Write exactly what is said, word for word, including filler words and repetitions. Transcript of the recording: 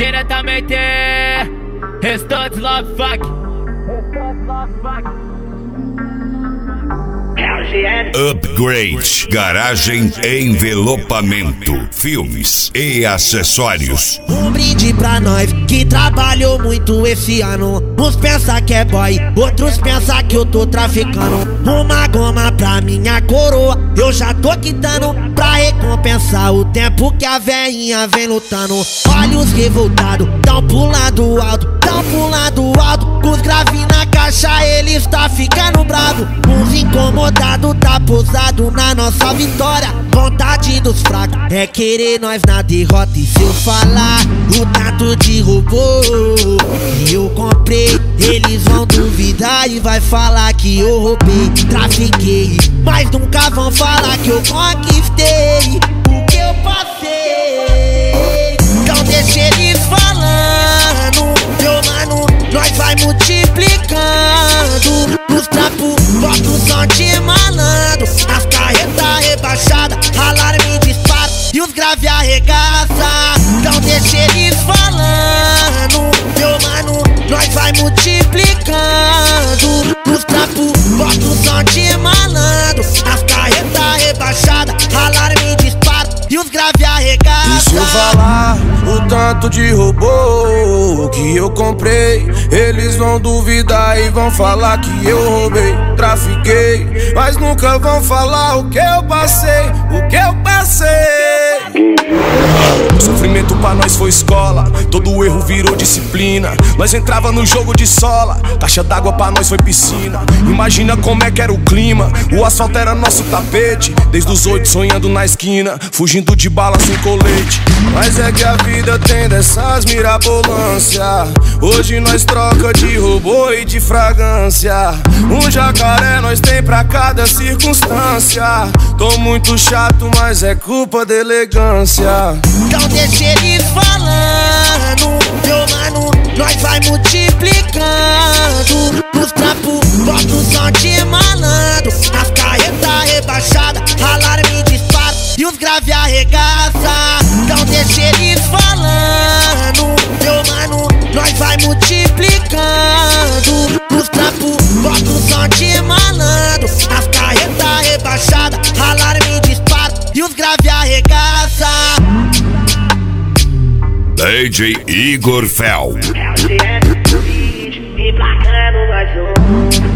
diretamente Restante Love Fuck. Upgrade, garagem envelopamento, filmes e acessórios. Um brinde pra nós que trabalhou muito esse ano. Uns pensa que é boy, outros pensa que eu tô traficando. Uma goma pra minha coroa, eu já tô quitando, pra recompensar o tempo que a veinha vem lutando. Olhos revoltados, tão pulando alto, tão pulando alto. Com os graves na caixa, eles tá ficando bravo. Uns incomodados, tá pousado na nossa vitória. Vontade dos fracos é querer nós na derrota. E se eu falar o tanto de robô que eu comprei, eles vão duvidar e vai falar que eu roubei, trafiquei, mas nunca vão falar que eu conquistei o que eu passei. Então deixa eles falando, meu mano, nós vai multiplicando. Nos trapos, bota o som de malandro, as carretas rebaixadas, alarme dispara e os grave arregaça. Então deixa eles falando, meu mano, nós vai multiplicando. Nos trapos, bota o som de malandro, as carretas rebaixadas, alarme dispara e os grave arregaça. E se eu falar o tanto de robô que eu comprei, eles vão duvidar e vão falar que eu roubei, trafiquei, mas nunca vão falar o que eu passei, o que eu passei. Sofrimento pra nós foi escola, todo erro virou disciplina. Nós entrava no jogo de sola, caixa d'água pra nós foi piscina. Imagina como é que era o clima, o asfalto era nosso tapete. Desde os oito sonhando na esquina, fugindo de bala sem colete. Mas é que a vida tem dessas mirabolância. Hoje nós troca de robô e de fragrância. Um jacaré nós tem pra cada circunstância. Tô muito chato, mas é culpa da elegância. Então deixa eles falando, meu mano, nós vai multiplicando. Nos trapos, bota o som de malandro, as carretas rebaixadas, alarme dispara e os grave arregaça. Então deixa eles falando, meu mano, nós vai multiplicando. Nos trapos, bota o som de malandro, as carretas rebaixadas, alarme dispara e os grave arregaça. D J Igor Fel. Emplacando mais um.